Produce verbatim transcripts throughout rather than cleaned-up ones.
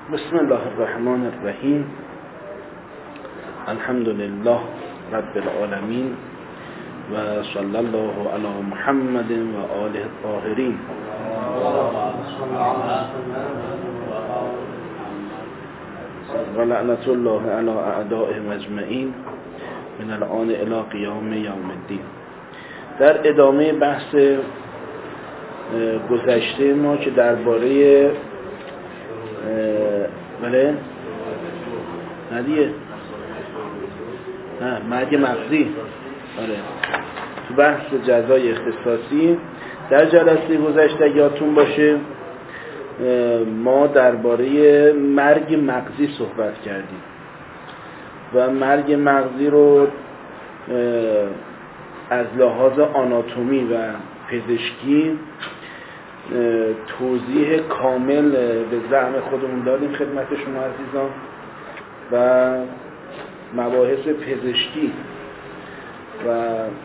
بسم الله الرحمن الرحیم. الحمد لله رب العالمین و صلی الله علی محمد و آله الطاهرین. و لعنت الله علی اعدائهم اجمعین من الآن الی قیام یوم الدین. در ادامه بحث گذشته ما که درباره بله ندیه نه مرگ مغزی آره تو بحث جزای اختصاصی در جلسه گذشته یادتون باشه ما درباره مرگ مغزی صحبت کردیم و مرگ مغزی رو از لحاظ آناتومی و پزشکی توضیح کامل به زعم خودمون دادیم خدمت شما عزیزان و مباحث پزشکی و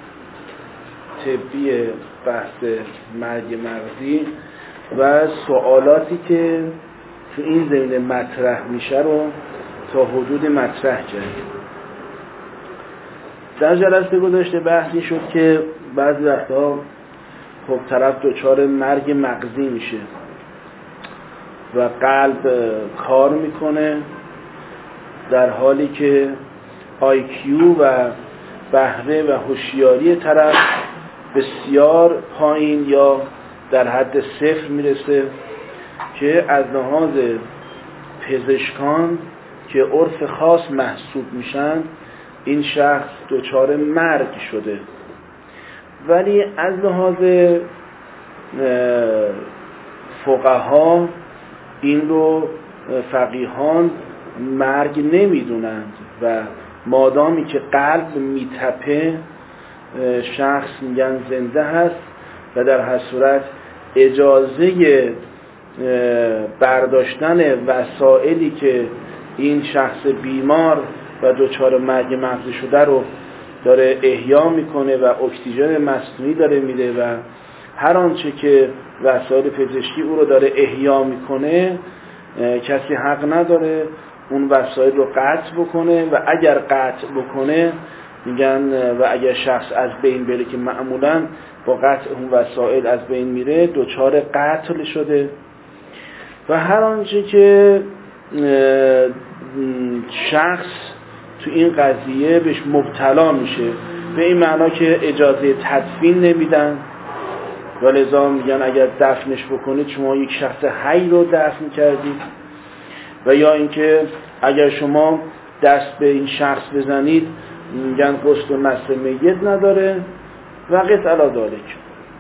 طبی بحث مرگ مغزی و سوالاتی که تو این زمینه مطرح میشه رو تا حدود مطرح کردیم. در جلسه گذشته بحثی شد که بعضی وقتا خب طرف دچار مرگ مغزی میشه و قلب کار میکنه در حالی که آی کیو و بهره و هوشیاری طرف بسیار پایین یا در حد صفر میرسه که از لحاظ پزشکان که عرف خاص محسوب میشن این شخص دچار مرگ شده، ولی از لحاظ فقها این رو فقیهان مرگ نمیدونند و مادامی که قلب میتپه شخص میگن زنده هست و در هر صورت اجازه برداشتن وسایلی که این شخص بیمار و دچار مرگ مغزی شده رو داره احیا میکنه و اکسیژن مصنوعی داره میده و هر آنچه که وسایل پزشکی او رو داره احیا میکنه کسی حق نداره اون وسایل رو قطع بکنه و اگر قطع بکنه میگن و اگر شخص از بین بره که معمولا با قطع اون وسایل از بین میره دچار قتل شده و هر آنچه که شخص تو این قضیه بهش مبتلا میشه به این معنا که اجازه تدفین نمیدن و لذا میگن اگر دفنش بکنید شما یک شخص حی رو دفن کردید و یا اینکه اگر شما دست به این شخص بزنید میگن غسل و نسل میت نداره و قص علی ذالک.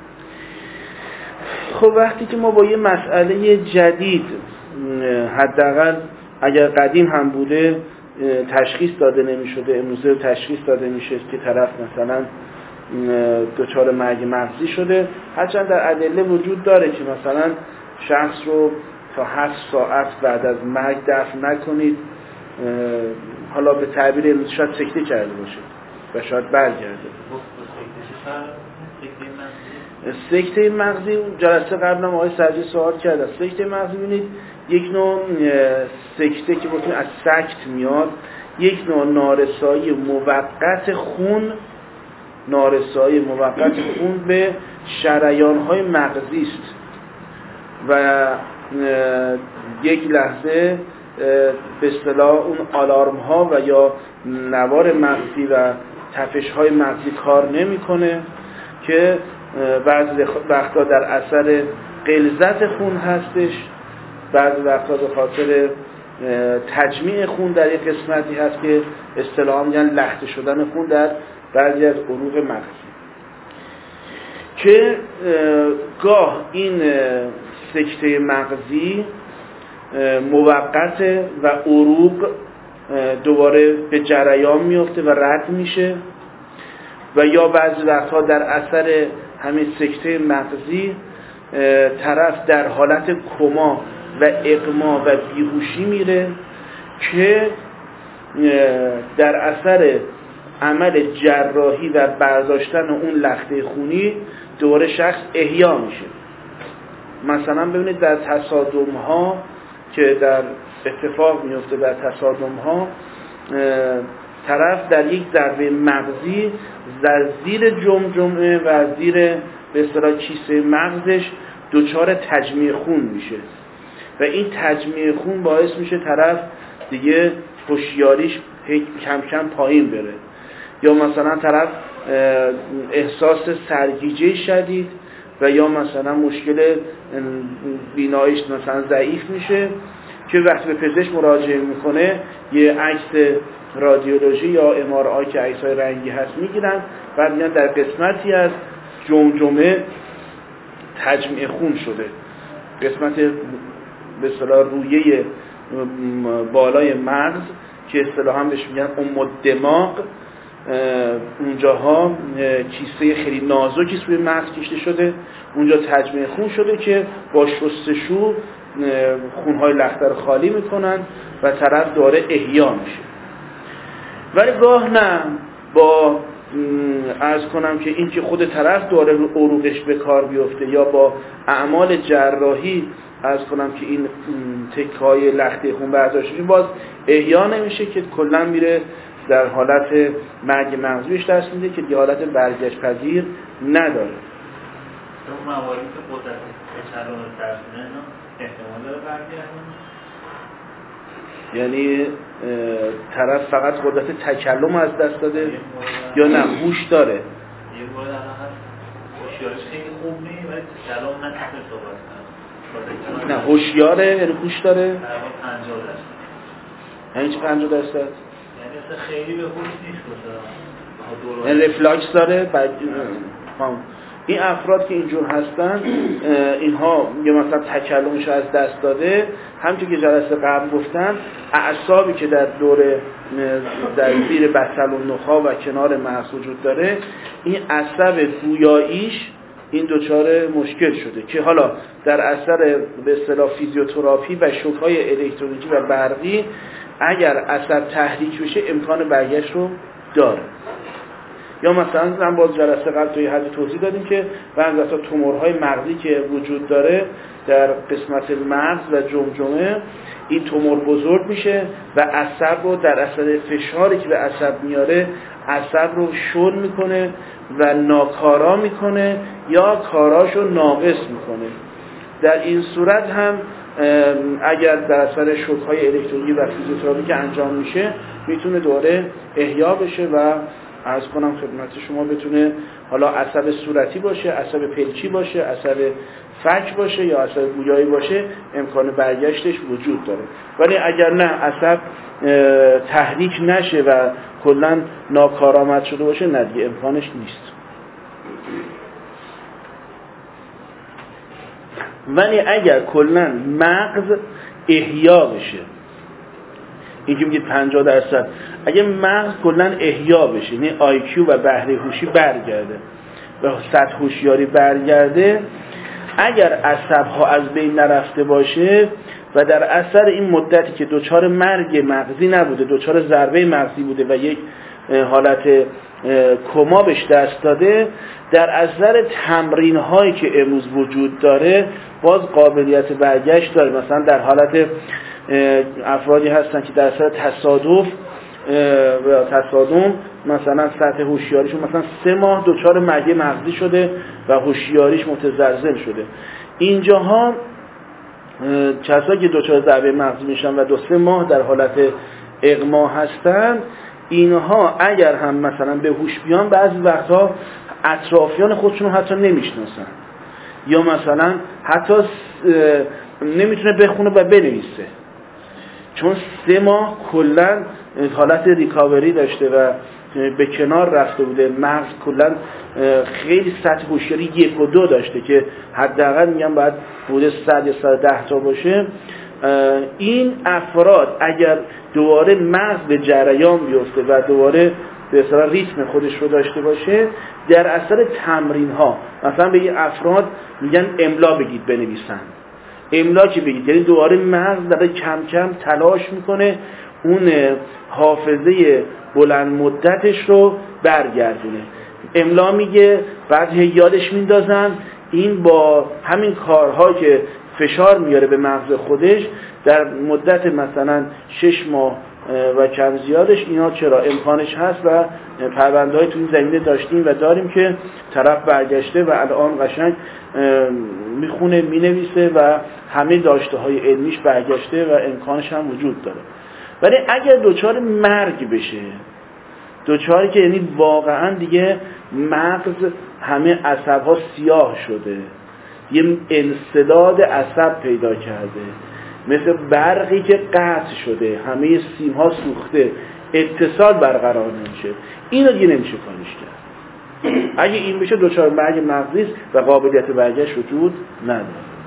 خب وقتی که ما با یه مسئله جدید حداقل اگر قدیم هم بوده تشخیص داده نمی شده امروزه تشخیص داده میشه که طرف مثلا دچار مرگ مغزی شده، هرچند در ادله وجود داره که مثلا شخص رو تا هفت ساعت بعد از مرگ دفن نکنید، حالا به تعبیر امروز شاید سکته کرده باشه و شاید برگرده. سکته مغزی جلسه قبل هم آقای سرجی سوال کرده. سکته مغزی ببینید یک نوع سکته که بکنید از سکت میاد، یک نوع نارسایی موقت خون نارسایی موقت خون به شریان‌های مغزی است و یک لحظه به اصطلاح اون آلارم ها و یا نوار مغزی و تپش های مغزی کار نمیکنه که بعضی وقتا در اثر غلظت خون هستش، بعضی وقتا به خاطر تجمیع خون در یک قسمتی هست که اصطلاحا میگن لخته شدن خون در بعضی از عروق مغزی که گاه این سکته مغزی موقت و عروق دوباره به جریان میفته و رد میشه و یا بعضی وقتها در اثر همین سکته مغزی طرف در حالت کما و اغما و بیهوشی میره که در اثر عمل جراحی و برداشتن اون لخته خونی دوباره شخص احیا میشه. مثلا ببینید در تصادم ها که در اتفاق میفته در تصادم ها، طرف در یک ضربه مغزی در زیر جمجمه و زیر به اصطلاح کیسه مغزش دچار تجمیع خون میشه و این تجمیع خون باعث میشه طرف دیگه هوشیاریش کم کم پایین بره، یا مثلا طرف احساس سرگیجه شدید و یا مثلا مشکل بیناییش مثلا ضعیف میشه که وقتی به پزشک مراجعه میکنه یه عکس رادیولوژی یا ام آر آی که عکس‌های رنگی هست میگیرن، بعد میگن در قسمتی از جمجمه تجمیع خون شده، قسمت به اصطلاح رویه بالای مغز که اصطلاحاً بهش میگن ام الدماغ، اونجاها کیسه خیلی نازکی روی مغز کشیده شده، اونجا تجمیع خون شده که با شستشو خونهای لختر خالی میکنن و طرف داره احیا میشه. ولی گاه نه، با عرض کنم که این که خود طرف داره عروقش به کار بیفته یا با اعمال جراحی عرض کنم که این تکه‌های لخته خون برداشته میشه، باز احیا نمیشه که کلا میره در حالت مرگ مغزیش دست میده که دیگه حالت برگشت پذیر نداره. اون مواردی که قدرت تکرار درسونه احتمال داره برگردونه، یعنی طرف فقط قدرت تکلم از دست داده یا نه هوش داره؟ یه مورد الان هست هوشیارش خیلی خوب نیست ولی تکلم نتونه صحبت کنه. نه هوشیاره یعنی هوش داره؟ در واقع پنجاه درصد. یعنی چه پنجاه درصد؟ یعنی اصلا خیلی به هوش نیست مثلا. یعنی رفلاکس داره؟ بعد این افراد که اینجور هستن اینها یه مثلا تکلمش از دست داده، همونطور که جلسه قبل گفتن اعصابی که در دور در زیر بطن و نخاع و کنار مغز وجود داره، این عصب گویاییش این دچار مشکل شده که حالا در اثر به اصطلاح فیزیوتراپی و شوک‌های الکتریکی و برقی اگر عصب تحریک بشه امکان برگشت رو داره. یا مثلا من باز جلسه قبل توی حد توضیح دادیم که بعضی وقتا تومورهای مغزی که وجود داره در قسمت مغز و جمجمه، این تومور بزرگ میشه و عصب رو در اثر فشاری که به عصب میاره عصب رو شل میکنه و ناکارا میکنه یا کاراشو ناقص میکنه. در این صورت هم اگر در اثر شوک‌های الکتریکی و فیزیوتراپی که انجام میشه میتونه دوره احیا بشه و عرض کنم خدمت شما بتونه حالا عصب صورتی باشه، عصب پلچی باشه، عصب فک باشه یا عصب گویایی باشه، امکان برگشتش وجود داره. ولی اگر نه عصب تحریک نشه و کلا ناکارآمد شده باشه، نه دیگه امکانش نیست. ولی اگر کلا مغز احیا بشه، این که میگید پنجاه درصد، اگه مغز کلا احیا بشه، یعنی آی کیو و بهره هوشی برگرده و سطح هوشیاری برگرده، اگر عصب‌ها از بین نرفته باشه و در اثر این مدتی که دچار مرگ مغزی نبوده، دچار ضربه مغزی بوده و یک حالت کما بهش دست داده، در اثر تمرین هایی که امروز وجود داره باز قابلیت برگشت داره. مثلا در حالت افرادی هستن که در اثر تصادف و تصادم مثلا سطح هوشیاریشون مثلا سه ماه دچار مرگ مغزی شده و هوشیاریش متزلزل شده. اینجاها کسایی که دچار ضربه مغزی میشن و دو سه ماه در حالت اغما هستن، اینها اگر هم مثلا به هوش بیان بعضی وقتها اطرافیان خودشون رو حتی نمیشناسن یا مثلا حتی نمیتونه بخونه و بنویسه، چون سه ماه کلا حالت ریکاوری داشته و به کنار رفته بوده. مغز کلا خیلی سطح هوشیاری یک و دو داشته که حداقل میگم باید بوده صد یا صد و ده تا باشه. این افراد اگر دوباره مغز به جریان بیفته و دوباره به اصطلاح ریتم خودش رو داشته باشه، در اثر تمرین ها مثلا به این افراد میگن املا بگید بنویسن، املا که بگید، یعنی دوباره مغز داره کم کم تلاش میکنه اون حافظه بلند مدتش رو برگردونه. املا میگه، بعد یادش میندازن. این با همین کارها که فشار میاره به مغز خودش در مدت مثلا شش ماه و کم زیادش، اینا چرا امکانش هست و پرونده‌های تو این زمینه داشتیم و داریم که طرف برگشته و الان قشنگ میخونه مینویسه و همه داشته‌های علمیش برگشته و امکانش هم وجود داره. ولی اگر دوچار مرگ بشه، دوچاری که یعنی واقعا دیگه مغز همه عصب‌ها سیاه شده، یه انسداد عصب پیدا کرده، مثل برقی که قطع شده، همه سیم‌ها سوخته، اتصال برقرار نمیشه، اینو دیگه نمیشه کارش کرد. اگه این بشه دوچار مرگ مغزی است و قابلیت برگشت وجود نداره.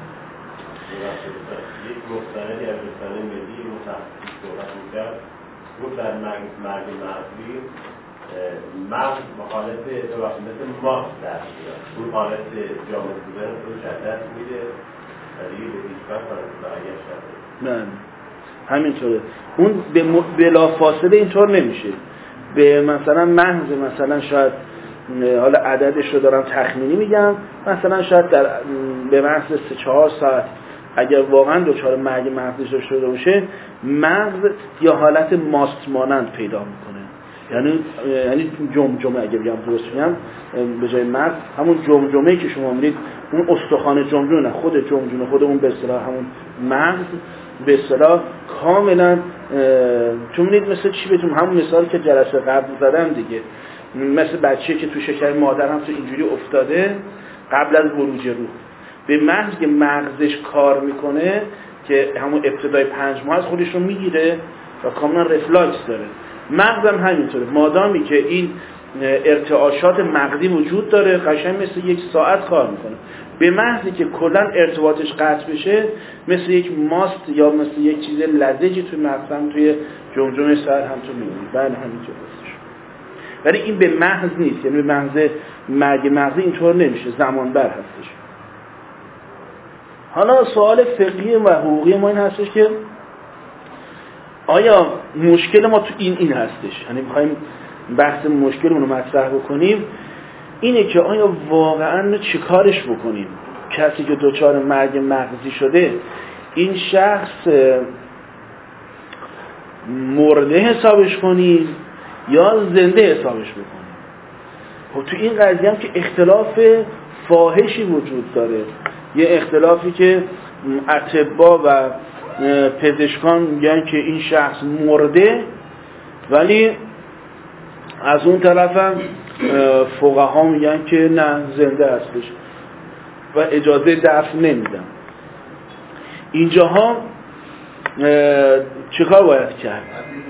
یک مستندی از رسانه ملی متخصص صحبت می‌کرد، گفت در مرگ مرگ مغزی مغز به حالت ببخشید مثل ماست دست میاد، اون حالت جامد بودن رو شدت میده و دیگه به هیچ وجه حالت برگشت نداره. نه همینطوره، اون به بلا فاصله اینطور نمیشه. به مثلا محض مثلا شاید حالا عددش رو دارم تخمینی میگم، مثلا شاید در به محض سه چهار ساعت اگر واقعا دچار مرگ مغزی شده باشه، مغز یا حالت ماست مانند پیدا میکنه، یعنی یعنی جمجمه، اگه بگم درست میگم به جای مغز همون جمجمه‌ای که شما می‌بینید، اون استخوان جمجمه نه، خود جمجمه خود اون به اصطلاح همون مغز به اصطلاح کاملا چون می‌بینید مثل چی بهتون همون مثالی که جلسه قبل زدم دیگه، مثل بچه‌ای که تو شکم مادر هم تو اینجوری افتاده قبل از بروج روح، به محض که مغزش کار میکنه که همون ابتدای پنج ماه از خودش رو میگیره و کاملا رفلاکس داره. مغزم همینطوره، مادامی که این ارتعاشات مغزی وجود داره قشنگ مثل یک ساعت کار میکنه. به محضی که کلا ارتباطش قطع بشه مثل یک ماست یا مثل یک چیز لزجی توی مغزم توی جمجمه سر هم تو میبینید. بله همینطور هستش. ولی این به محض نیست، یعنی به محض مرگ مغزی اینطور نمیشه، زمان بر هستش. حالا سوال فقهی و حقوقی ما این هستش که آیا مشکل ما تو این این هستش، یعنی می‌خوایم بحث مشکلمون رو مطرح بکنیم، اینه که آیا واقعا چه کارش بکنیم؟ کسی که دچار مرگ مغزی شده، این شخص مرده حسابش کنیم یا زنده حسابش بکنیم؟ خب تو این قضیه هم که اختلاف فاحشی وجود داره، یه اختلافی که اطباء و پزشکان میگن که این شخص مرده، ولی از اون طرف هم فقها میگن که نه زنده هستش و اجازه دفن نمیدن. اینجاها چیکار باید کرد؟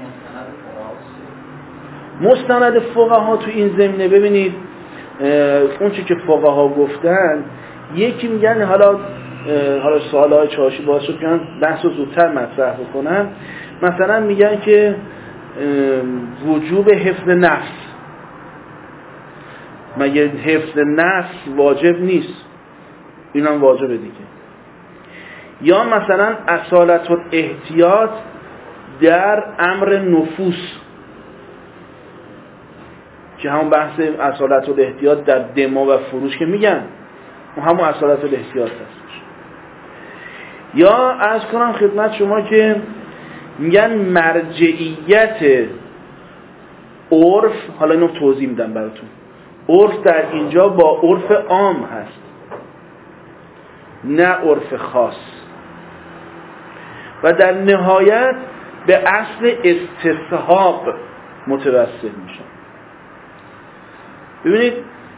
مستند فقها تو این زمینه ببینید اون چی که فقها گفتن، یکی میگن حالا حالا سوالای چاشی باعث شد که بحث رو زودتر مطرح بکنن، مثلا میگن که وجوب حفظ نفس، مگه حفظ نفس واجب نیست؟ این هم واجبه دیگه. یا مثلا اصالت الاحتیاط در امر نفوس، که همون بحث اصالت الاحتیاط در دما و فروش که میگن همون اصالت الاحتیاط هستش. یا عرض کنم خدمت شما که میگن مرجعیت عرف، حالا اینو توضیح میدم براتون، عرف در اینجا با عرف عام هست نه عرف خاص، و در نهایت به اصل استصحاب متوسل میشن. ببینید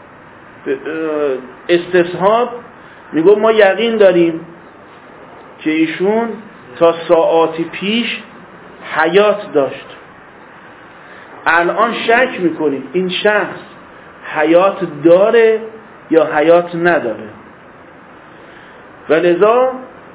استصحاب میگو ما یقین داریم که ایشون تا ساعاتی پیش حیات داشت، الان شک میکنیم این شخص حیات داره یا حیات نداره، و لذا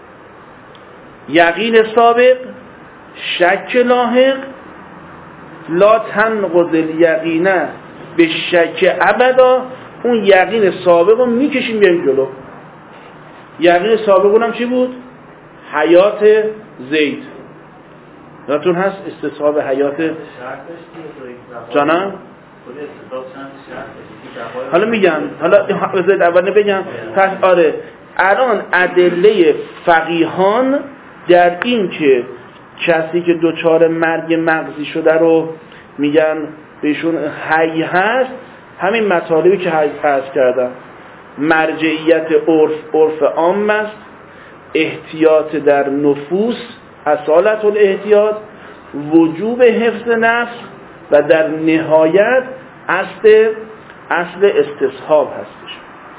یقین سابق شک لاحق لا تنقض الیقینه به شک ابدا. اون یقین سابق رو میکشیم بیایم جلو. یقین سابق هم چی بود؟ حیات زید. یادتون هست استصحاب حیات جانم؟ حالا میگم، حالا بذارید اول بگم. پس آره الان ادله فقیهان در این که کسی که دچار مرگ مغزی شده رو میگن بهشون حی هست، همین مطالبی که عرض کردم، مرجعیت عرف عرف عام است، احتیاط در نفوس اصالت الاحتیاط، وجوب حفظ نفس و در نهایت اصل اصل استصحاب هستش.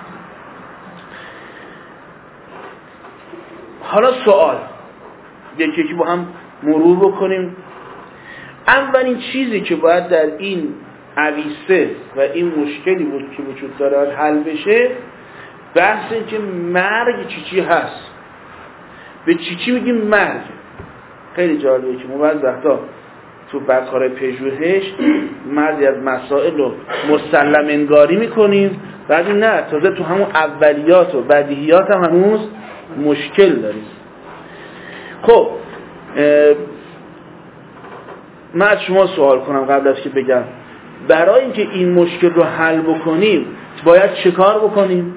حالا سوال یکی یکی با هم مرور بکنیم. اولین چیزی که باید در این عویسه و این مشکلی بود که وجود داره حل بشه، بحث این که مرگ چی چی هست. به چی چی میگیم مرگ؟ خیلی جالبه که ما بعضی وقتا تو بکار پژوهش مرزی از مسائل رو مسلم انگاری میکنیم، بعد نه، تازه تو همون اولیات و بدیهیات هم هنوز مشکل داریم. خب من از شما سوال کنم قبل از که بگم، برای اینکه این مشکل رو حل بکنیم باید چه کار بکنیم؟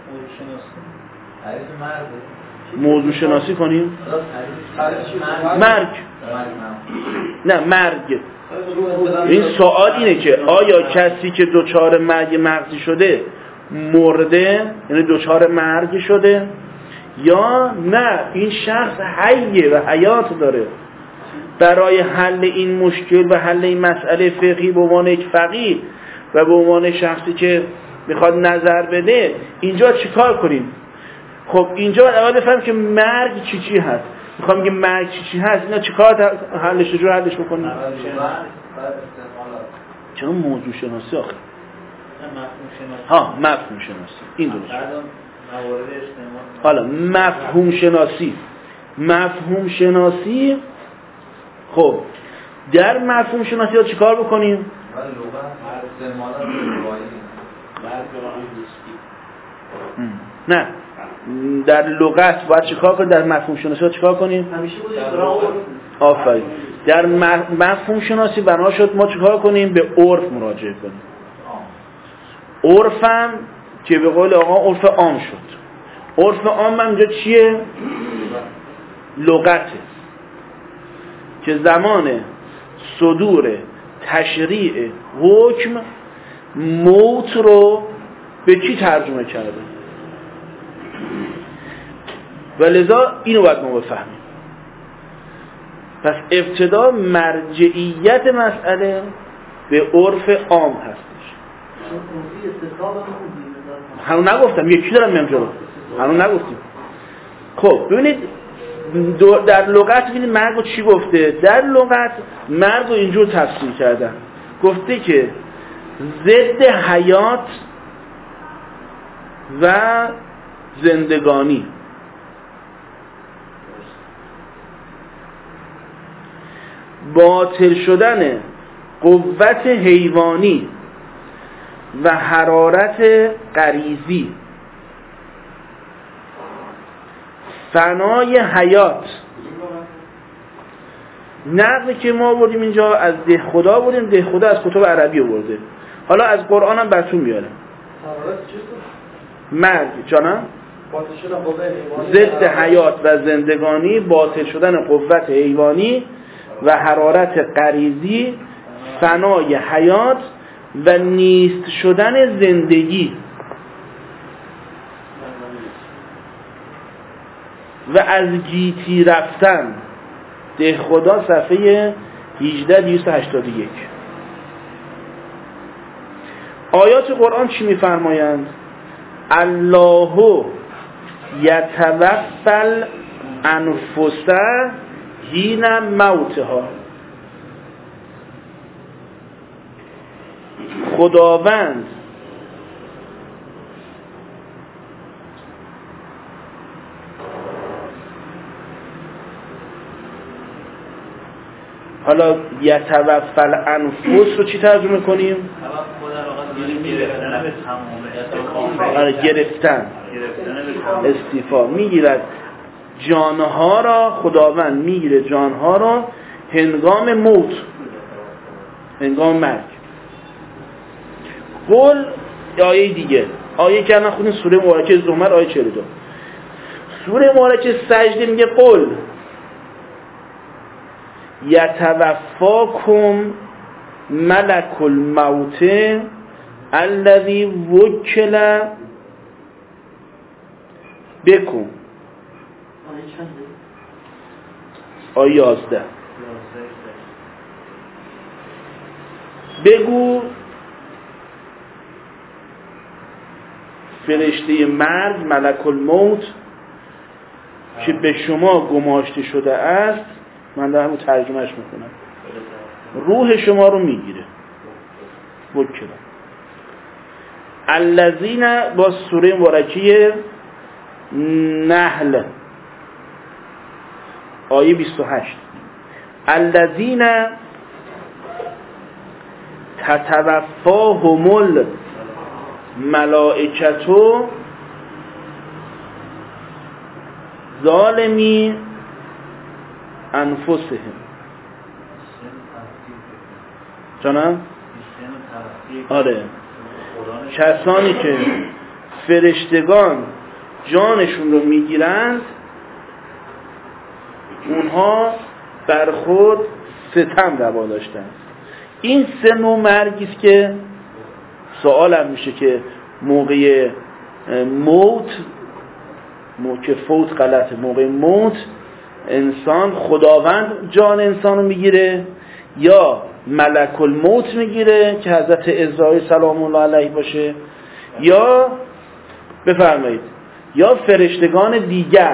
موضوع شناسی کنیم. مرگ نه مرگ. این سوال اینه که آیا کسی که دچار مرگ مغزی شده مرده، یعنی دچار مرگ شده، یا نه این شخص حیه و حیات داره؟ برای حل این مشکل و حل این مسئله فقهی به عنوان یک فقیه و به عنوان شخصی که میخواد نظر بده اینجا چیکار کنیم؟ خب اینجا باید اول بفهمیم که مرگ چی چی هست. میخوام بگم مرگ چی چی هست، اینا چیکار حلش رو حلش بکنیم؟ چرا موضوع شناسی آخه؟ ها مفهوم شناسی. این درست. حالا مفهوم شناسی. مفهوم شناسی خب در مفهوم شناسی ها چیکار بکنیم؟ نه در لغت باید چیکار کنیم؟ در مفهوم شناسی ها چیکار کنیم؟ آفرین. در مفهوم شناسی بنا شد ما چیکار کنیم؟ به عرف مراجعه کنیم. عرفم که به قول آقا عرف عام شد. عرف عام اینجا چیه؟ لغته که زمان صدور تشریع حکم موت رو به چی ترجمه کرده و لذا اینو باید ما بفهمیم. پس ابتدا مرجعیت مسئله به عرف عام هستش. هنوز نگفتم، یکی دارم میام جلو، هنوز نگفتیم. خب ببینید در لغت ببینید مرگ رو چی گفته. در لغت مرگ رو اینجور تفسیر کردن، گفته که ضد حیات و زندگانی. باطل شدن قوت حیوانی و حرارت غریزی، فنای حیات. نقلی که ما بردیم اینجا از ده خدا بردیم، ده خدا از کتب عربی برده، حالا از قرآن هم براتون میاره. مرگ جانم ضد حیات و زندگانی، باطل شدن قوت حیوانی و حرارت غریزی، فنای حیات و نیست شدن زندگی و از گیتی رفتن. ده خدا صفحه هجده دویست و هشتاد و یک. آیات قرآن چی میفرمایند؟ الله یتوفی الانفس حین موتها. خداوند حالا یتوفی الانفس رو چی ترجمه کنیم؟ آره گرفتن، استیفا. میگیرد جانها را، خداوند میگیره جانها را هنگام موت، هنگام مرگ. قل آیه دیگه، آیه که الان خودین سوره مبارکه زمر آیه چهل و دو. سوره مبارکه سجده میگه قل یتوفاکم ملک الموت الذی وکل بکم. آیه یازده. بگو فرشته مرگ ملک الموت که به شما گماشته شده است، من دارم ترجمهش میکنم، روح شما رو میگیره. وکلا الذین، با سوره مبارکه نحل آیه بیست و هشت، الذین تتوفاهم الملائکة ظالمی انفسهم. جانم؟ آره، کسانی که فرشتگان جانشون رو میگیرند اونها بر خود ستم روا داشتند. این سه نوع مرگیست که سوالم میشه که موقع موت، موقع فوت غلطه، موقع موت انسان، خداوند جان انسان رو میگیره یا ملک الموت میگیره که حضرت عزرائیل سلام الله علیه باشه، یا بفرمایید یا فرشتگان دیگر.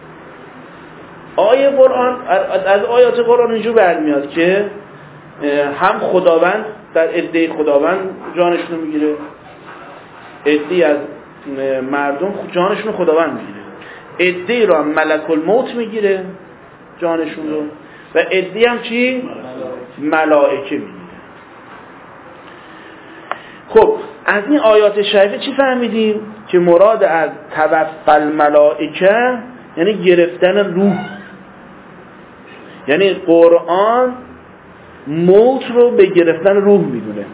آیه قرآن، از آیات قرآن اینجور برمیاد که هم خداوند در عده خداوند جانشون رو میگیره، عده از مردم جانشون رو خداوند میگیره، عده رو هم ملک الموت میگیره جانشون رو، و عده هم چی؟ ملائکه میگیره. خب از این آیات شریفه چی فهمیدیم؟ که مراد از توفی الملائکه یعنی گرفتن روح، یعنی قرآن موت رو به گرفتن روح میدونه.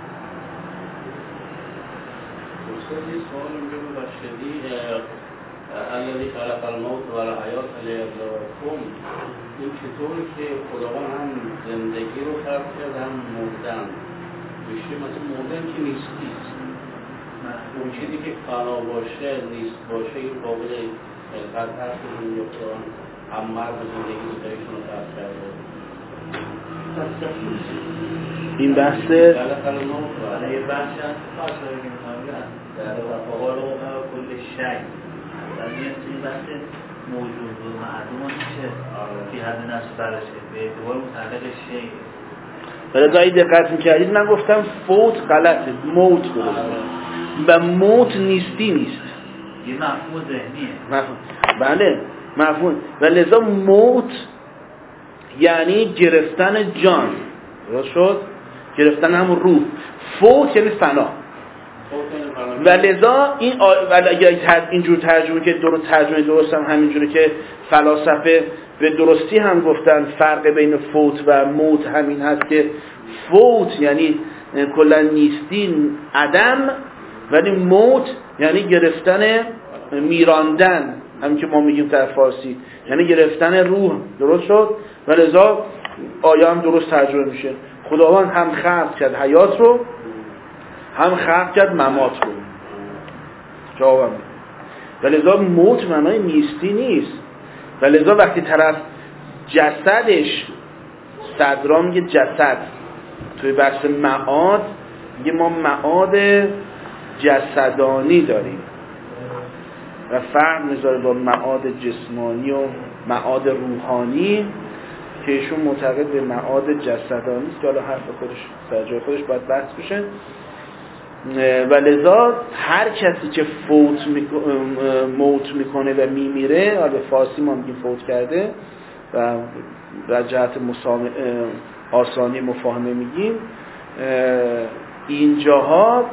الذي خلق الموت والحیات لیبلوکم، این چطوری که خداوند هم زندگی رو خلق کرد هم مردن؟ میشه مثلا مردن که نیستیست، اون چیزی که فنا باشه نیست باشه این قابل خلقت هست که این یکتان هم مرد زندگی زندگیشون رو خلق کرده. این بحث خلق الموت حالا یه بحث هست فاصله که میخوایم در قبال و کل شک این بحث موجود و معدوم میشه که حد نفس برشه به اعتبار متعلق شیء. ولی دایی دقت میکردید من گفتم فوت غلطه، موت درسته و موت نیستی نیست، یه مفهوم ذهنیه. مفهوم. بله مفهوم. و لذا موت یعنی گرفتن جان، درست شد؟ گرفتن همون روح. فوت یعنی فنا. و لذا این آ... و اگر اینجور ترجمه که درست ترجمه درست هم همینجوره که فلاسفه به درستی هم گفتن فرق بین فوت و موت همین هست که فوت یعنی کلا نیستی، عدم، ولی موت یعنی گرفتن، میراندن، همین که ما میگیم در فارسی، یعنی گرفتن روح. درست شد؟ و لذا آیه هم درست ترجمه میشه. خداوند هم خلق کرد حیات رو، هم خلق کرد ممات رو. جوابم. و لذا موت معنای نیستی نیست. و لذا وقتی طرف جسدش، صدرا میگه جسد، توی بحث معاد میگه ما معاد جسدانی داریم و فرق میذاره با معاد جسمانی و معاد روحانی که ایشون معتقد به معاد جسدانی است که حالا حرف خودش سر جای خودش باید بحث بشه. و لذا هر کسی که فوت میکنه، موت میکنه و میمیره، حالا به فارسی ما میگیم فوت کرده و در جهت مسام... آسانی مفاهمه میگیم، اینجاها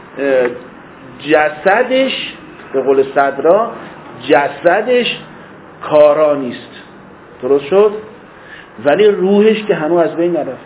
جسدش به قول صدرا جسدش کارا نیست، درست شد؟ ولی روحش که هنوز از بین نرفته.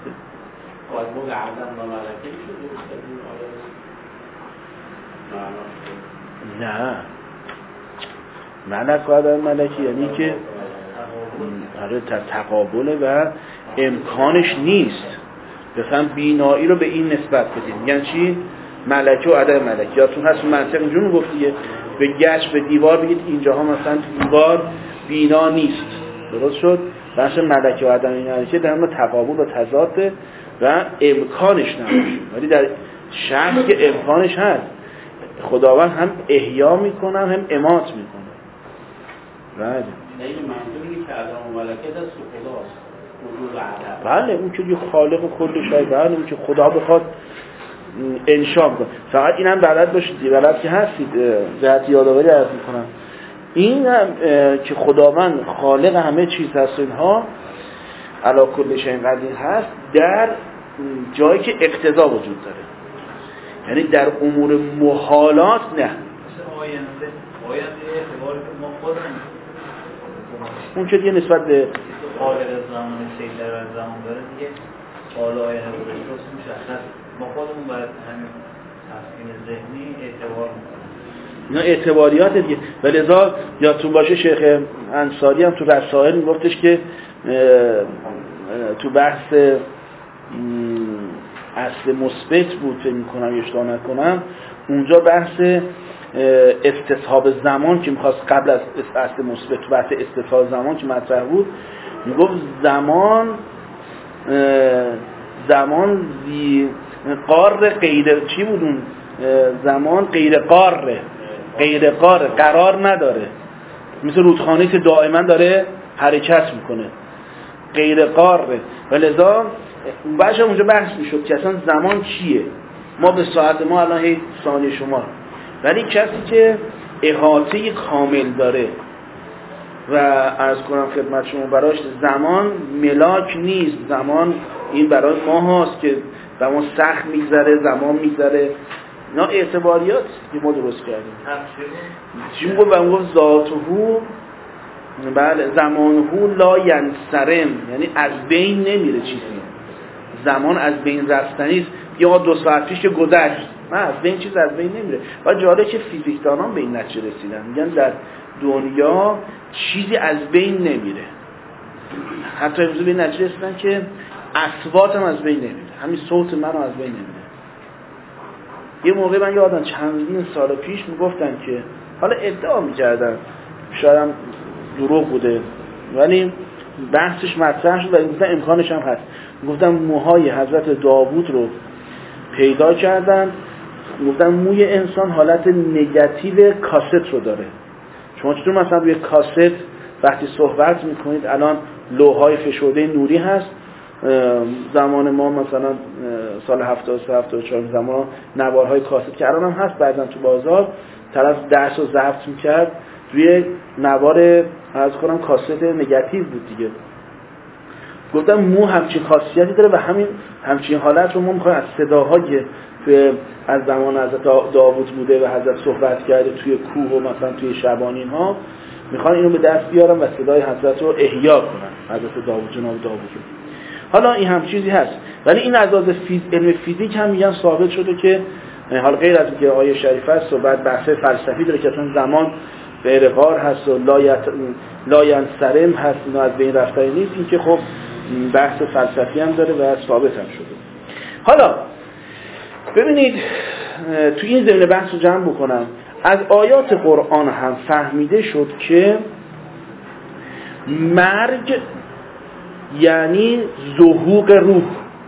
نه ملک و عدم ملکی یعنی که آره تقابله و امکانش نیست. مثلا بینایی رو به این نسبت بدیم، یعنی چی؟ ملکه و عدم ملکی. یادتون هست منطق اینجور میگفت دیگه، به گچ به دیوار بگید اینجاها مثلا دیوار بینا نیست، درست شد؟ بحث ملکه و عدم ملکی در همه تقابل و تضاد و امکانش نباشه، ولی در شخص که امکانش هست خداوند هم احیا میکنه هم امات میکنه. بله این منظوری که عدم و ملکه دست خداست، وجود عدم. بله اون که خالق کل شی، بله اون که خدا بخواد انشا کنه. فقط اینم بلد باشید، بلد که هستید، جهت یادآوری عرض میکنم این هم که خداوند خالق همه چیز هست، اینها علی کل شیء قدیر هست در جایی که اقتضا وجود داره، یعنی در امور محالات نه. آینده آینده اعتباری که ما خودمون اون که دیگه نسبت به خالق زمان سیدر و زمان داره دیگه حالا آینده بودش رست مشخص، ما خودمون باید همین تفکین ذهنی اعتبار میکنیم. اینا اعتباریات دیگه. ولذا یادتون باشه شیخ انصاری هم تو رسائل میگفتش که تو بحث اصل مثبت بود فکر میکنم اشتباه نکنم، اونجا بحث استصحاب زمان که میخواست قبل از اصل مثبت تو بحث استصحاب زمان که مطرح بود، میگفت زمان زمان زی قار غیر چی بود اون زمان غیر قاره غیر قاره قرار نداره، مثل رودخانه‌ای که دائما داره حرکت میکنه، غیر قاره. ولذا بعدش اونجا بحث میشد که اصلا زمان چیه. ما به ساعت ما الان هی ثانیه شمار، ولی کسی که احاطه کامل داره و عرض کنم خدمت شما براش زمان ملاک نیست، زمان این برای ما هاست که زمان سخت میگذره، زمان میگذره، اینا اعتباریات که ما درست کردیم. چی میگم؟ و میگم ذاتهو بله زمانهو لا ینصرم، یعنی از بین نمیره چیزی، زمان از بین رفتنی است. یا دو ساعت پیش که گذشت، نه از بین چیز از بین نمیره. و جالبه که فیزیکدانان به این نتیجه رسیدن، میگن در دنیا چیزی از بین نمیره. حتی امروز به این نتیجه رسیدن که اصوات هم از بین نمیره، همین صوت من هم از بین نمیره. یه موقع من یادم چندین سال پیش میگفتن که حالا ادعا میکردن، شاید هم دروغ بوده ولی بحثش مطرح شد و گفتن امکانش هم هست، گفتن موهای حضرت داوود رو پیدا کردن، گفتن موی انسان حالت نگاتیو کاست رو داره. شما چطور مثلا روی کاست وقتی صحبت میکنید، الان لوح‌های فشرده نوری هست، زمان ما مثلا سال هفتاد و سه هفتاد و چهار زمان نوارهای کاست که الان هم هست، بعضا تو بازار طرف درس رو ضبط میکرد روی نوار از کنم کاست نگاتیو بود دیگه. گفتم مو همچین خاصیتی داره و همین همچین حالت رو ما میخوایم از صداهایی که از زمان حضرت داوود بوده و حضرت صحبت کرده توی کوه و مثلا توی شبانین ها، میخوان اینو به دست بیارن و صدای حضرت رو احیا کنن، حضرت داوود جناب داوود رو. حالا این هم چیزی هست، ولی این از لحاظ فیز... علم فیزیک هم میگن ثابت شده که حالا غیر از اینکه آیه شریف است و بعد بحث فلسفی داره که اصلا زمان غیر قار هست و لایت لاینصرم هست، اینو از بین رفتنی نیست، این که خب بحث فلسفی هم داره و ثابت هم شده. حالا ببینید تو این زمینه بحث رو جمع بکنم، از آیات قرآن هم فهمیده شد که مرگ یعنی ذهوق روح،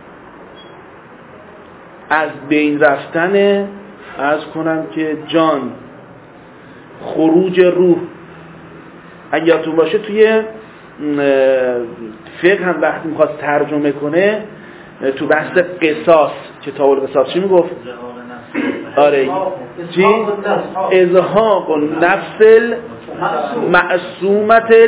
از بین رفتن از کنم که جان، خروج روح. اگه یادتون باشه توی فقه هم وقتی میخواست ترجمه کنه تو بحث قصاص، کتاب القصاص چی میگفت؟ آره چی؟ ازهاق نفس المعصومت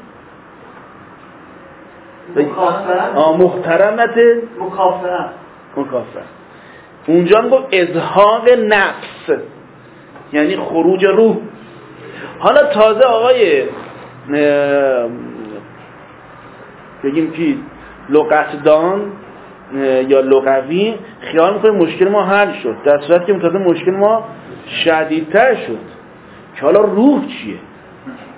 محترمت مکافره مکافره. اونجا میگفت ازهاق نفس یعنی خروج روح. حالا تازه آقای بگیم که لغتدان یا لغوی خیال میکنه مشکل ما حل شد، در صورتی که تازه مشکل ما شدیدتر شد که حالا روح چیه.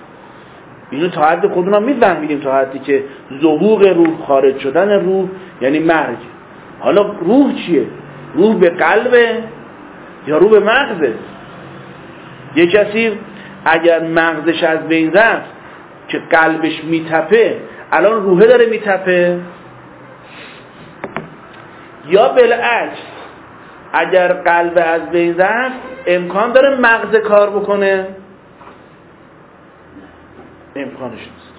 اینو تا حد خودمون میفهمیدیم، تا حدی که ظهور روح، خارج شدن روح یعنی مرگ. حالا روح چیه؟ روح به قلبه یا روح به مغزه؟ یه کسی اگر مغزش از بین رفت که قلبش میتپه، الان روحه داره میتپه؟ یا بالعکس اگر قلب از بین رفت امکان داره مغز کار بکنه؟ امکانش نیست.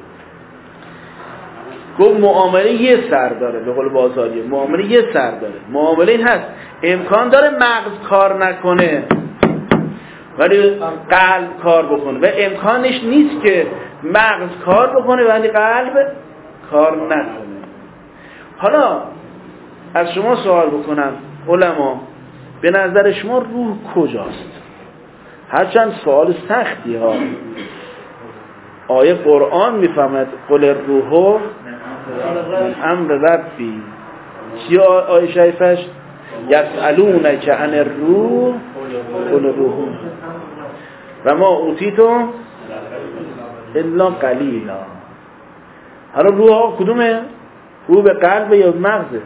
گفت معامله یه سر داره، به قول بازاریه معامله یه سر داره. معامله این هست امکان داره مغز کار نکنه ولی قلب کار بکنه، و امکانش نیست که مغز کار بکنه ولی قلب کار نکنه. حالا از شما سوال بکنم علما، به نظر شما روح کجاست؟ هرچند سوال سختی ها. آیه قرآن میفهمد قل الروح من امر ربی. چی آیه شریفش؟ یسألونک عن الروح قل الروح و ما اوتیتم الا قلیلا. حالا روح ها کدومه؟ روح به قلب یا مغزه؟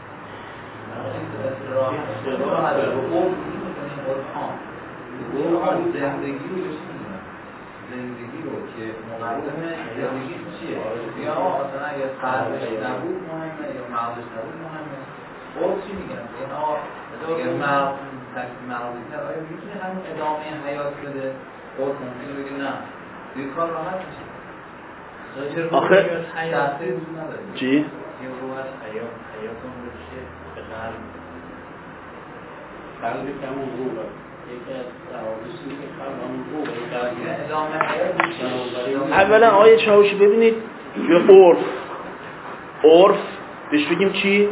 زندگی رو که مقدمه زندگی چیه؟ یا مثلا اگه قلبش نبود مهمه یا مغزش نبود مهمه. خب چی میگن؟ اینا اگه مغز تکسی مغزی تر آیا میتونه هم ادامه حیات بده؟ خب ممکنه بگه نه دیگه کار راحت میشه. آخه تأثیر نداره. چی؟ یه روح از حیات حیات اون رو که به قلب قلب که همون روح یکی از روابطی که قلب همون روح ادامه حیات. اولا آیه چاوشی ببینید یه عرف عرف بهش بگیم چی؟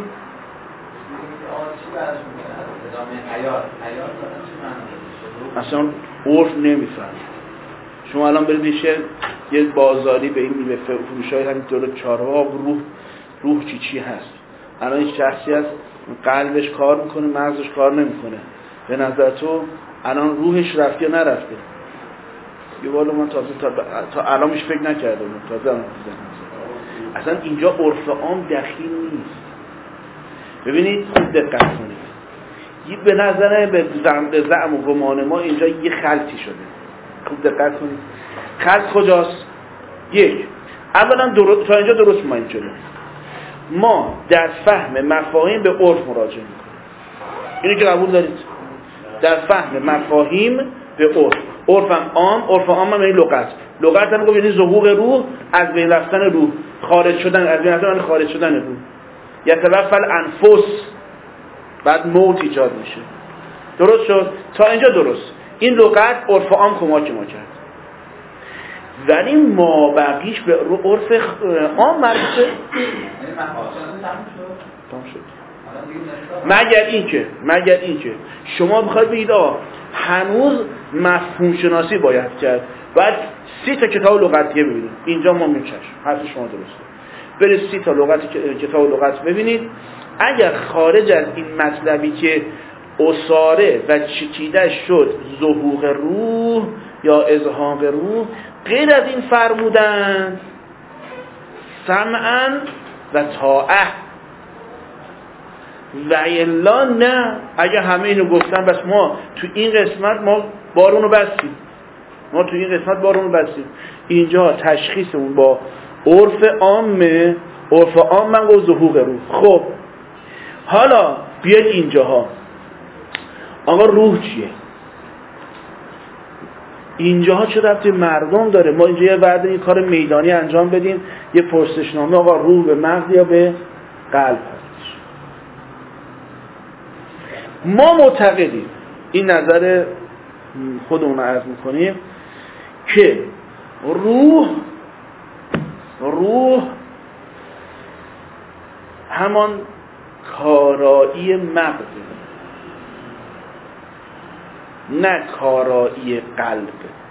اصلا عرف نمیفهم. شما الان برید میشه یه بازاری به این میوه فروشای همینطور چهارراه روح روح چی چی هست. الان این شخصی هست قلبش کار میکنه مغزش کار نمیکنه، به نظر تو الان روحش رفت یا نرفته؟ یه والا من تازه تا, تا الانش فکر نکردم، تازه الان اصلا اینجا عرف عام دخیل نیست. ببینید خوب دقت کنید، یه به نظر به زعم به زعم و گمان ما اینجا یه خلطی شده. خوب دقت کنید خلط کجاست؟ یک، اولا درست تا اینجا درست مایند شده. ما در فهم مفاهیم به عرف مراجعه میکنیم. اینو که قبول دارید؟ در فهم مفاهیم به عرف. عرفم عام، عرف عام هم این لغت. لغت هم میگه یعنی ظهور روح، از بین رفتن روح، خارج شدن، از بین رفتن خارج شدن روح. یتوفل انفس، بعد موت ایجاد میشه. درست شد؟ تا اینجا درست. این لغت عرف عام کمک ما کرد. ولی ما بقیش به عرف عام مربوطه. تمام شد. مگر اینکه مگر اینکه شما بخواید بگید آه هنوز مفهوم شناسی باید کرد، بعد سی تا کتاب لغتیه ببینید. اینجا ما میچش حرف شما درسته. برید سی تا لغت کتاب لغت ببینید. اگر خارج از این مطلبی که اساره و چکیده شد ظهور روح یا اذهاب روح، غیر از این فرمودن سمعا و طاعه و الا نه. اگه همه اینو گفتن بس ما تو این قسمت ما بارونو بستیم، ما تو این قسمت بارونو بستیم. اینجا تشخیصمون با عرف عامه. عرف عام من گفت ظهور روح. خب حالا بیاید اینجاها آقا روح چیه؟ اینجاها چه ربطی مردم داره؟ ما اینجا یه بعد این کار میدانی انجام بدیم، یه پرسشنامه آقا روح به مغز یا به قلب هستش. ما معتقدیم، این نظر خودمون عرض میکنیم که روح روح همان کارایی مغزه، نه کارایی قلب.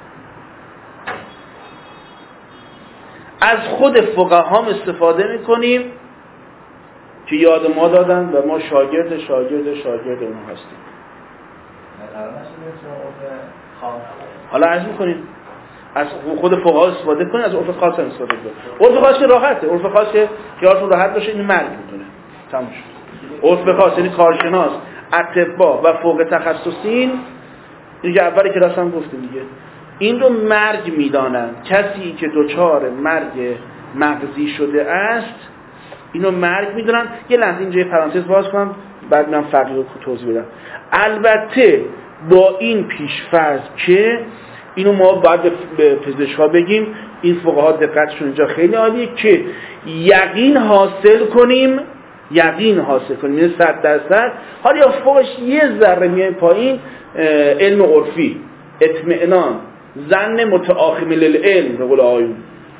از خود فقهام استفاده میکنیم که یاد ما دادن و ما شاگرد شاگرد شاگرد اونها هستیم. حالا عرض میکنیم از خود فقها استفاده کنید، از عرف خاص هم استفاده کنید. عرف خاص که راحته، عرف خاص که خیالتون راحت باشه این مرگ میتونه تموم شد. عرف خاص یعنی کارشناس، اطباء و فوق تخصصین، دیگه اولی که راستم گفتیم دیگه، این رو مرگ میدانن. کسی که دچار مرگ مغزی شده است اینو مرگ میدونن. یه لحظه اینجا یه پرانتز باز کنم بعد من فقیه رو توضیح بدم. البته با این پیش‌فرض که اینو ما باید به پزشکا بگیم، این فقها دقتشون اینجا خیلی عالیه که یقین حاصل کنیم، یقین حاصل کنیم یعنی صد درصد. حالا یا فوقش یه ذره میایم پایین، علم عرفی، اطمئنان، ظن متآخم للعلم به قول آیون،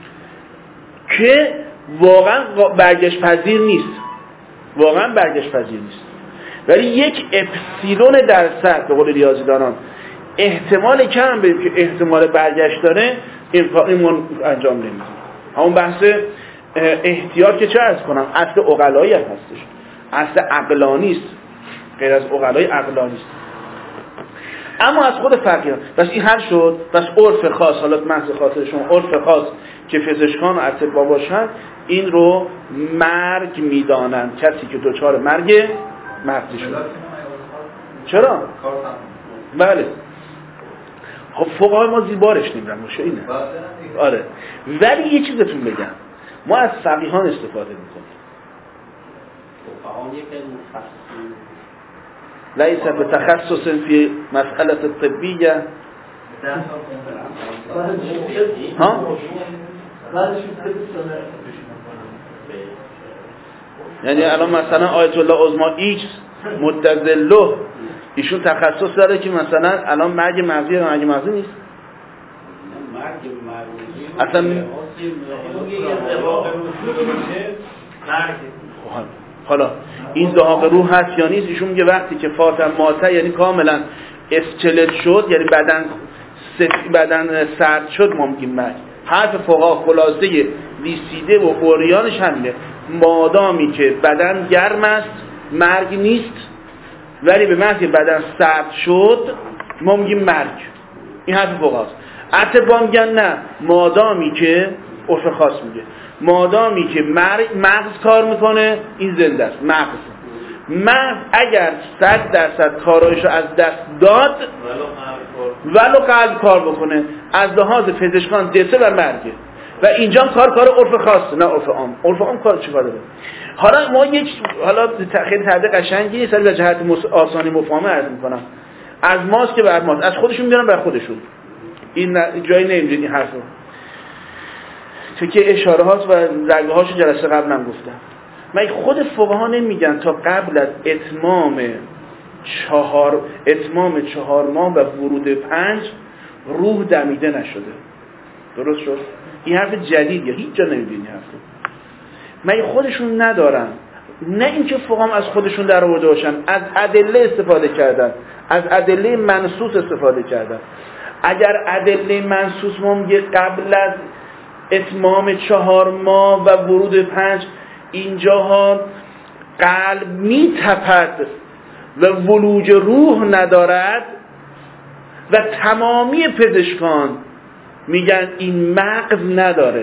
که واقعا برگشت پذیر نیست، واقعا برگشت پذیر نیست، ولی یک اپسیلون درصد به قول ریاضیدانان احتمال کم بدیم که احتمال برگشت داره، این انجام نمیدیم. همون بحث احتیاط که چه عرض کنم، اصل عقلایی هم هستش، اصل عقلانی است، غیر از عقلای عقلانی است. اما از خود فقیهان بس این حل شد. بس عرف خاص، حالت محض خاطر شما عرف خاص که پزشکان و اطباء باشن این رو مرگ میدانن، کسی که دچار مرگ مغزی شده. چرا؟ بله. خب فقهای ما زیبارش نمیرن باشه اینه. آره. ولی یه چیزتون بگم، ما از فقیهان استفاده میکنیم. فقهان یک متخصصین ليس بتخصص في مسألة الطبية. ها؟ یعنی الان مثلا آیت الله عظما ایکس متزله ایشون تخصص داره که مثلا الان مرگ مغزی یا مرگ مغزی نیست. اصلا حالا این زهاق روح هست یا نیست؟ ایشون میگه وقتی که فاطم ماته یعنی کاملا اسکلت شد، یعنی بدن بدن سرد شد، ما میگیم مرگ. حرف فقها خلاصه لیسیده و اوریانش همینه، مادامی که بدن گرم است مرگ نیست، ولی به محض بدن سرد شد ما میگیم مرگ. این حرف فقهاست. اطباء میگن نه، مادامی که عرف خاص میگه مادامی که مغز کار میکنه این زنده است. مغز مغز اگر صد درصد کارایش رو از دست داد ولو قلب کار بکنه، از لحاظ پزشکان دسه و مرگه. و اینجا کار کار عرف خاصه نه عرف عام. عرف عام کار چی کاره؟ حالا ما یک حالا خیلی تعبیر قشنگی سر به جهت آسانی مفاهمه عرض میکنم. از ماست که بر ماست، از خودشون میارن بر خودشون. این جایی نمیدونی این حرفو تو که اشاره هاست و ضربه هاشو جلسه قبل من گفتم. من خود فقها نمیگن تا قبل از اتمام چهار اتمام چهار ماه و ورود پنج روح دمیده نشده. درست شد؟ این حرف جدیدیه، هیچ جا نمیبینی حرفو. من خودشون ندارن، نه اینکه فقها از خودشون در آورده باشن، از ادله استفاده کردن، از ادله منصوص استفاده کردن. اگر ادله منصوص ما میگه قبل از اتمام چهار ماه و ورود پنج اینجاها قلب میتپد و ولوج روح ندارد و تمامی پزشکان میگن این مغز نداره.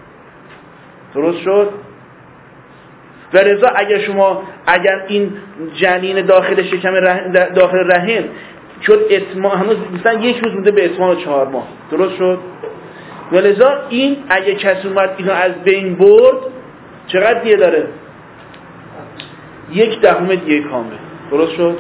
درست شد؟ و رضا اگر شما اگر این جنین داخل شکم رحم داخل رحم شد اتمام، هنوز مثلا یک روز مونده به اتمام چهار ماه، درست شد؟ ولذا این اگه کسی اومد اینو از بین برد چقدر دیه داره؟ یک دهم دیه کامل. درست شد؟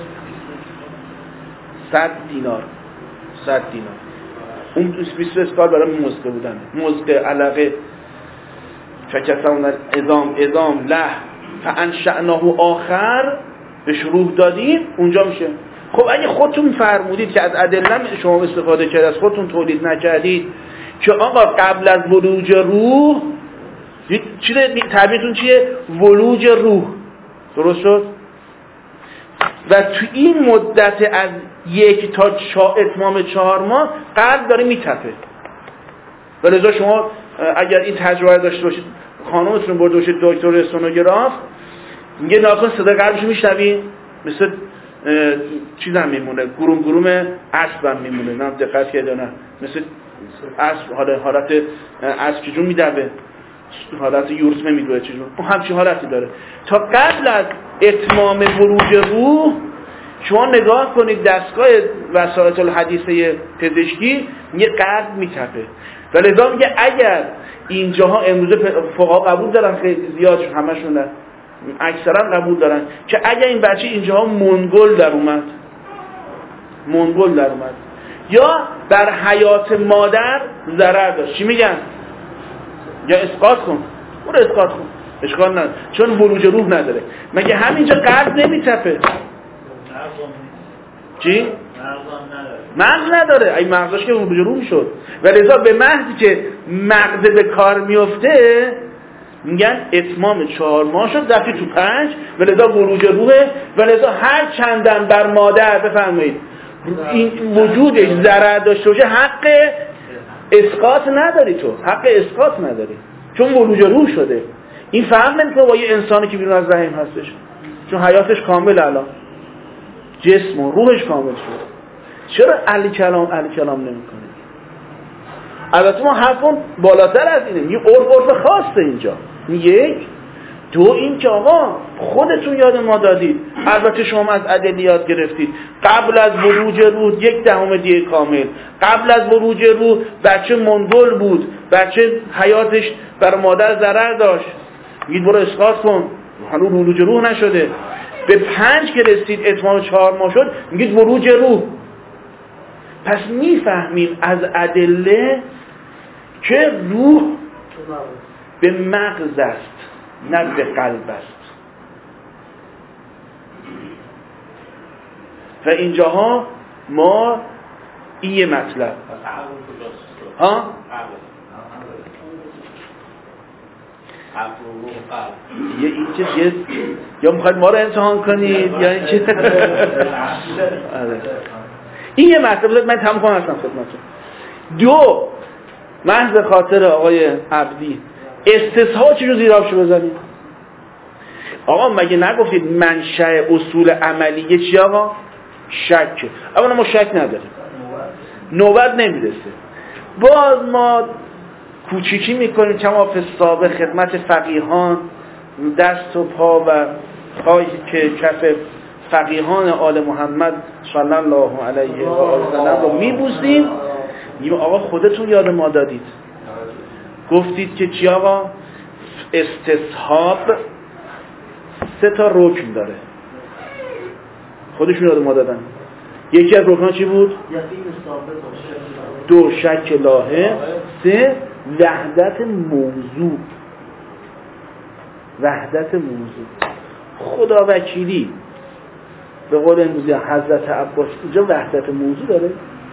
صد دینار صد دینار. اون بیست اسکال برای مزقه بودن، مزقه، علقه، فکسون ازام ازام له فانشأناه آخر بهش روح دادیم، اونجا میشه. خب اگه خودتون فرمودید که از ادله شما استفاده کردید، از خودتون تولید نکردید که آقا قبل از ولوج روح، چی تعبیرتون چیه؟ ولوج روح. درست شد؟ و تو این مدت از یک تا چا اتمام چهار ماه قلب داره میتپه. و لذا شما اگر این تجربه داشته باشید، خانومتون برده باشید دکتر سونوگراف، میگه ناکن صدای قلبشو میشنوی، مثل چیز هم میمونه، گروم گروم اسب هم میمونه، نه دقت کردید نه، مثل اسب حالت حالت اسب چجور میدوه، حالت یورسمه میدوه چجور، اون همچین حالتی داره. تا قبل از اتمام بروج روح شما نگاه کنید دستگاه وسایط الحدیثه پزشکی یه قلب میتپه و لذا میگه اگر اینجاها امروز فقها قبول دارن، خیلی زیاد همشون نه اکثرا قبول دارن که اگر این بچه اینجاها منگل در اومد منگل در اومد یا بر حیات مادر ضرر داشت، چی میگن؟ یا اسقاط کن، برو اسقاط کن، اشکال نداره چون بروج روح نداره. مگه همینجا قلب نمیتپه؟ چی؟ مغز نداره. ای مغزش که بروج روح شد و لذا به محضی که مغز به کار میفته میگن اتمام چهار ماه شد رفتی تو پنج و لذا بروج روحه و لذا هر چندم بر مادر بفرمایید این وجودش ضرر داشته باشه حق اسقاط نداری، تو حق اسقاط نداری چون بروج روح شده. این فهم نمیکنه با یه انسانی که بیرون از رحم هستش چون حیاتش کامل الان جسم و روحش کامل شده. چرا علی کلام علی کلام نمیکنه؟ البته ما حرفون بالاتر از اینه، یه عرف عرف خاصه اینجا. یک دو این که آقا خودتون یاد ما دادید، البته شما از ادلیات گرفتید، قبل از بروج روح یک دهم دیه کامل، قبل از بروج روح بچه منگل بود، بچه حیاتش بر مادر ضرر داشت، میگید برو اسقاط کن، هنوز بروج روح نشده. به پنج که رسید اتمام چهار ماه شد میگید بروج روح. پس میفهمیم از ادله که روح به مغز است نه به قلب است. و اینجاها ما این مطلب ها یه این چیز یا میخواید ما رو امتحان کنید یا این چیز این یه مطلب من تمام کنم هستم خدمتتون. دو محض خاطر آقای عبدی استصحاب چجور زیر آبشو بزنید؟ آقا مگه نگفتید منشأ اصول عملیه چی آقا؟ شک. اولا ما شک نداریم، نوبت نمیرسه، باز ما کوچیکی میکنیم کما فی السابق خدمت فقیهان، دست و پا و پایی که کف فقیهان آل محمد صلی الله علیه و آله رو میبوسیم. میگیم آقا خودتون یاد ما دادید، گفتید که چی آقا؟ استصحاب سه تا رکن داره، خودشون یاد ما دادن. یکی از رکنان چی بود؟ دو شک لاهه، سه وحدت موضوع. وحدت موضوع خدا وکیلی به قول امروزی حضرت عباس اینجا وحدت موضوع داره؟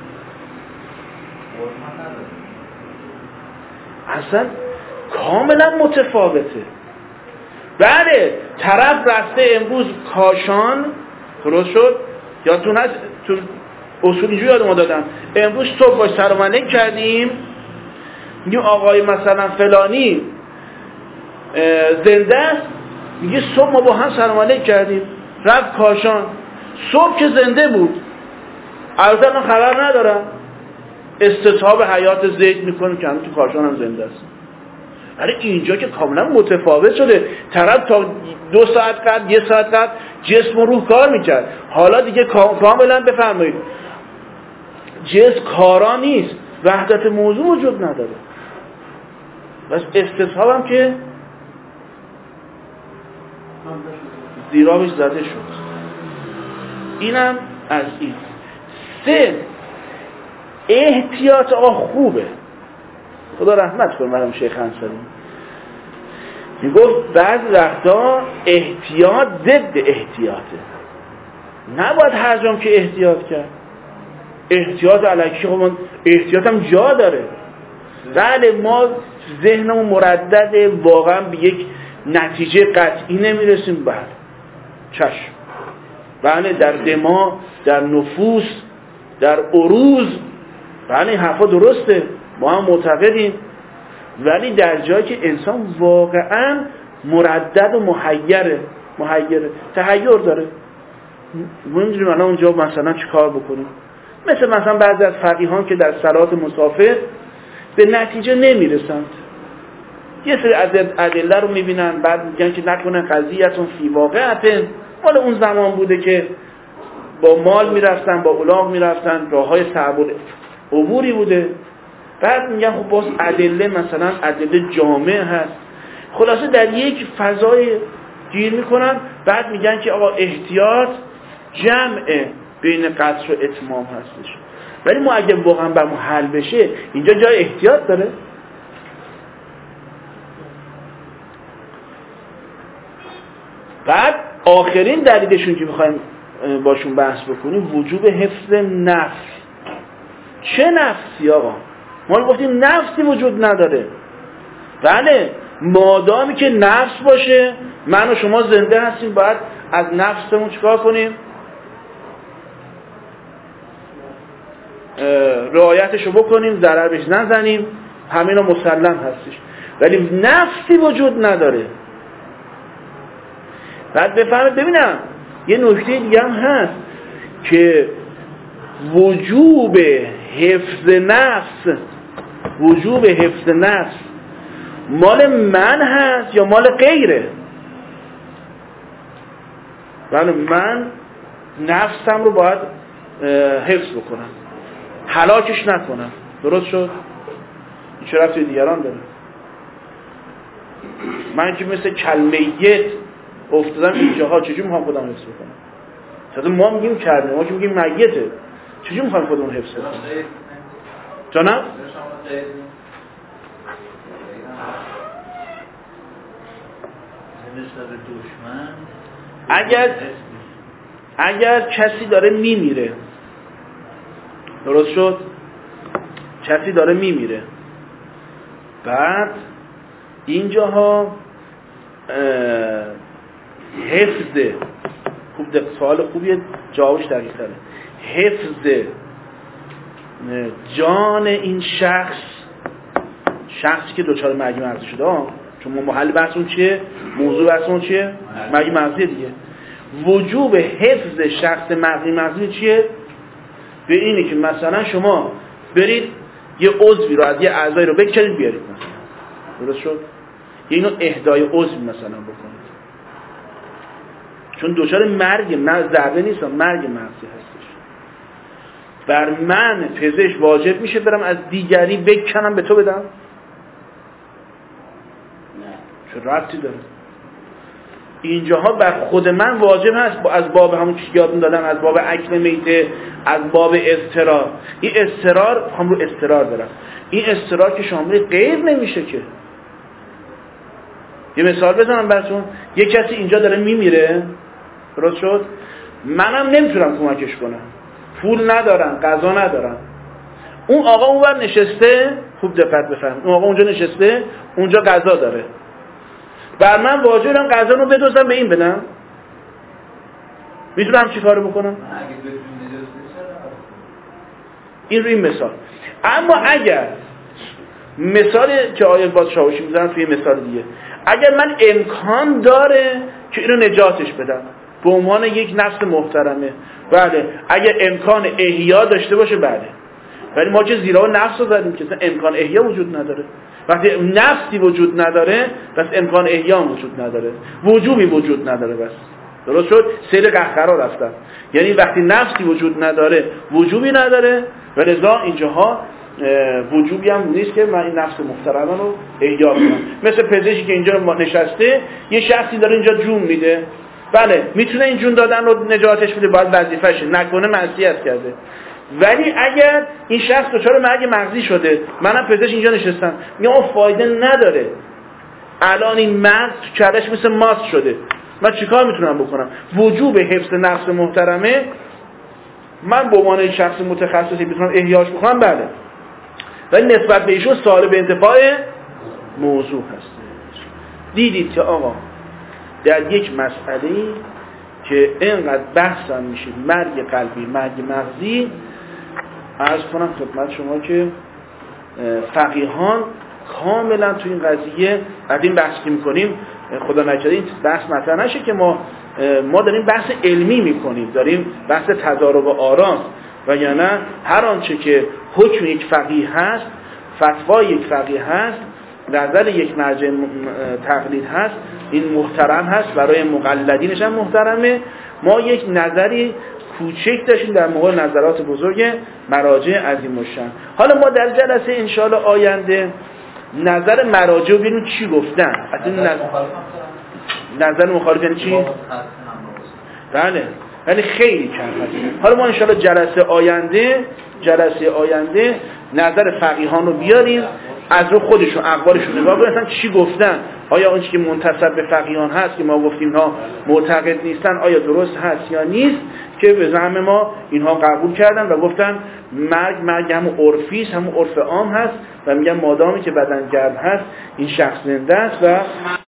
اصلا کاملا متفاوته. بله طرف رفته امروز کاشان، درست شد، یادتون هست تو اصول اینجوری یاد ما دادم، امروز صبح باش سلام علیک کردیم، میگه آقای مثلا فلانی زنده است، میگه صبح ما با هم سلام علیک کردیم، رفت کاشان، صبح که زنده بود، البته من خبر ندارم، استصحاب حیات زید میکنه که همون تو کاشان هم زنده است. ولی اینجا که کاملا متفاوت شده، طرف تا دو ساعت قبل یه ساعت قبل جسم و روح کار میکرد، حالا دیگه کاملا بفرمایید جسم کارا نیست، وحدت موضوع وجود نداره. بس استصحاب هم که زیرابش زده شد. اینم از این. سه احتیاط آقا خوبه، خدا رحمت کنه مرحوم شیخ انصاری، میگفت بعضی وقتا احتیاط ضد احتیاطه، نباید هر جام که احتیاط کرد. احتیاط الکی خب احتیاط هم جا داره. بله ما ذهنمون مردد، واقعا به یک نتیجه قطعی نمیرسیم، بله چشم، بله در دماغ، در نفوس، در عروض، بله این حرفا درسته، ما هم معتقدیم، ولی در جایی که انسان واقعا مردد و محیره، محیره تحیر داره، ما نمیدونیم الان اونجا مثلا چی کار بکنیم، مثل مثلا بعضی از فقیهان که در صلات مسافر به نتیجه نمیرسند، یه سری از ادله رو میبینن بعد میگن که نکنه قضیه‌تون فی واقعه مال اون زمان بوده که با مال میرفتن، با الاغ میرفتن، راههای صعب عبوری بوده. بعد میگن خب باز ادله مثلا ادله جامع هست. خلاصه در یک فضای گیر میکنن، بعد میگن که آقا احتیاط جمع بین قصر و اتمام هستش. ولی ما اگه واقعا برامون حل بشه اینجا جای احتیاط داره؟ بعد آخرین دلیلشون که میخوایم باشون بحث بکنیم وجوب حفظ نفس. چه نفسی آقا؟ ما گفتیم نفسی وجود نداره. بله، مادامی که نفس باشه من و شما زنده هستیم، باید از نفسمون چیکار کنیم؟ رعایتشو بکنیم، ضرر بهش نزنیم، همینا مسلم هستش. ولی نفسی وجود نداره. بعد بفهمید ببینم یه نکته دیگه هم هست که وجوب حفظ نفس وجوب حفظ نفس مال من هست یا مال غیره؟ بله، من نفسم رو باید حفظ بکنم، هلاکش نکنم. درست شد؟ این چه رفتی دیگران داره؟ من که مثل کلمیت افتادم اینجاها چجور میخوام خودم حفظ بکنم؟ تازه ما میگیم کرده، ما که میگیم میته، چجور میخوام خودمون حفظ بکنم؟ جانم؟ اگر اگر کسی داره میمیره، درست شد؟ کسی داره میمیره، بعد اینجاها حفظ، خوب سوال خوبیه، جوابش دقیق تره. حفظ جان این شخص، شخصی که دچار مرگ مغزی شده، چون محل بحثمون چیه؟ موضوع بحثمون چیه؟ مرگ مغزی دیگه. وجوب حفظ شخص مرگ مغزی چیه؟ به اینه که مثلا شما برید یه عضوی رو از یه اعضایی رو بکنید بیارید مثلا، درست شد؟ اینو اهدای عضو مثلا بکنید، چون دچار مرگ، نه ضربه نیست، مرگ مغزی هستش. بر من پزشک واجب میشه برم از دیگری بکنم به تو بدم؟ نه. چه ربطی داره؟ اینجاها بر خود من واجب هست، از باب همون چیزی یادم دادم، از باب اکل میته، از باب اضطرار. این اضطرار، هم رو اضطرار برم، این اضطرار که شامل غیر نمیشه که. یه مثال بزنم براتون، یه کسی اینجا داره میمیره، درست شد؟ منم نمیتونم کمکش کنم، پول ندارم، غذا ندارم. اون آقا اونور نشسته، خوب دقت بفرمایید، اون آقا اونجا نشسته، اونجا غذا داره. بر من واجبم غذا رو بدوزم به این بدم؟ میتونم چی کارو بکنم؟ این رو این مثال. اما اگر مثال که آیه باز شاوشی میذارم توی مثال دیگه، اگر من امکان داره که اینو نجاتش بدم به عنوان یک نفس محترمه، بله، اگر امکان احیا داشته باشه بله. ولی ما که زیرا نفس رو زدیم که امکان احیا وجود نداره. وقتی نفسی وجود نداره پس امکان احیا وجود نداره، وجوبی وجود نداره. بس درست شد؟ سیر قهقرا رفتن، یعنی وقتی نفسی وجود نداره وجوبی نداره، و لذا اینجاها وجوبی هم نیست که من این نفس محترمه رو احیا کنم. مثل پزشکی که اینجا ما نشسته، یه شخصی داره اینجا جون میده، بله میتونه این جون دادن رو نجاتش بده، باید وظیفه‌شه، نکنه معصیت کرده. ولی اگر این شخص دچار مرگ مغزی شده، منم پزشک اینجا نشستم، میگم فایده نداره، الان این مغز کلش مثل ماست شده، من چیکار میتونم بکنم؟ وجوب حفظ نفس محترمه من به عنوان شخص متخصصی میتونم احیاش بکنم، بله، ولی نسبت به ایشون صالح انتفاع موضوع هست. دیدید که آقا در یک مسئله که اینقدر بحث هم میشه، مرگ قلبی، مرگ مغزی، عرض کنم خدمت شما که فقیهان کاملا تو این قضیه بعد این بحث که میکنیم، خدا نکرده این بحث مطرح نشه که ما ما داریم بحث علمی میکنیم، داریم بحث تضارب آراست، وگرنه هر آنچه که حکم یک فقیه هست، فتوای یک فقیه هست، نظر یک مرجع تقلید هست، این محترم هست، برای مقلدینش هم محترمه. ما یک نظری کوچک داشتیم در مقابل نظرات بزرگ مراجع عظیم الشأن. حالا ما در جلسه انشاءالله آینده نظر مراجع رو ببینیم چی گفتن. اصلا نظر, نظر مخالف یعنی چی؟ بله ولی خیلی کم هست. حالا ما انشاءالله جلسه آینده جلسه آینده نظر فقیهان رو بیاریم، از رو خودشون اقوالشون نگاه کنیم اصلا چی گفتن. آیا اون که منتسب به فقیهان هست که ما گفتیم ها معتقد نیستن آیا درست هست یا نیست، که به زعم ما اینها قبول کردن و گفتن مرگ مرگ همون عرفی است، همون عرف عام هست و میگن مادامی که بدن گرم هست این شخص زنده است و